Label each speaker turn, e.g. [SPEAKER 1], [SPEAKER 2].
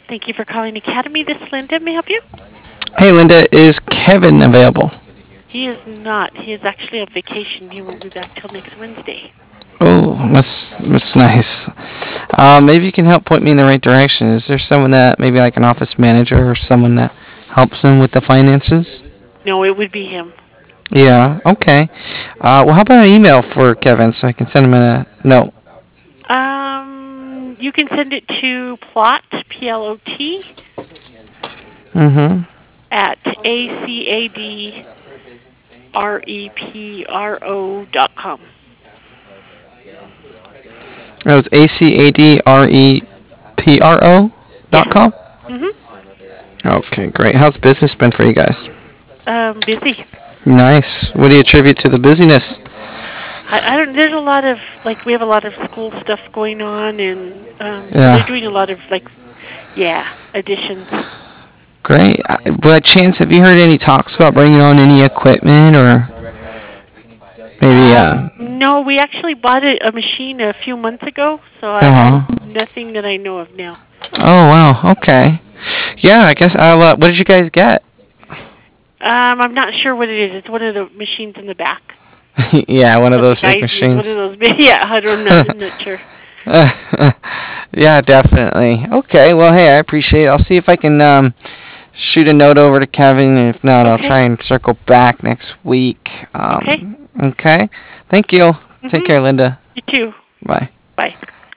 [SPEAKER 1] Thank you for calling Academy. This is Linda. May I help you?
[SPEAKER 2] Hey, Linda, is Kevin available?
[SPEAKER 1] He is not. He is actually on vacation. He won't be back till next Wednesday.
[SPEAKER 2] Oh, that's nice. Maybe you can help point me in the right direction. Is there someone that maybe like an office manager or someone that helps him with the finances?
[SPEAKER 1] No, it would be him.
[SPEAKER 2] Yeah. Okay. Well, how about an email for Kevin so I can send him a note?
[SPEAKER 1] You can send it to plot, Plot,
[SPEAKER 2] Mm-hmm.
[SPEAKER 1] at acadrepro.com.
[SPEAKER 2] That was acadrepro
[SPEAKER 1] Yes.
[SPEAKER 2] .com.
[SPEAKER 1] Mhm.
[SPEAKER 2] Okay, great. How's business been for you guys?
[SPEAKER 1] Busy.
[SPEAKER 2] Nice. What do you attribute to the busyness?
[SPEAKER 1] I don't. There's a lot of we have a lot of school stuff going on, and so they're
[SPEAKER 2] Yeah.
[SPEAKER 1] doing a lot of additions.
[SPEAKER 2] Great. By chance, have you heard any talks about bringing on any equipment or maybe?
[SPEAKER 1] No, we actually bought a machine a few months ago, so I
[SPEAKER 2] Uh-huh.
[SPEAKER 1] nothing that I know of now.
[SPEAKER 2] Oh wow. Okay. Yeah. I guess. What did you guys get?
[SPEAKER 1] I'm not sure what it is. It's one of the machines in the back
[SPEAKER 2] Yeah, one of
[SPEAKER 1] that the
[SPEAKER 2] those big
[SPEAKER 1] guys use. One of
[SPEAKER 2] machines.
[SPEAKER 1] those big. Yeah, I don't know. I'm not sure.
[SPEAKER 2] Yeah, definitely. Okay. Well, hey, I appreciate it. I'll see if I can shoot a note over to Kevin. And if not, I'll
[SPEAKER 1] Okay.
[SPEAKER 2] try and circle back next week.
[SPEAKER 1] Okay.
[SPEAKER 2] Okay. Thank you. Take
[SPEAKER 1] Mhm.
[SPEAKER 2] care, Linda.
[SPEAKER 1] You too.
[SPEAKER 2] Bye.
[SPEAKER 1] Bye.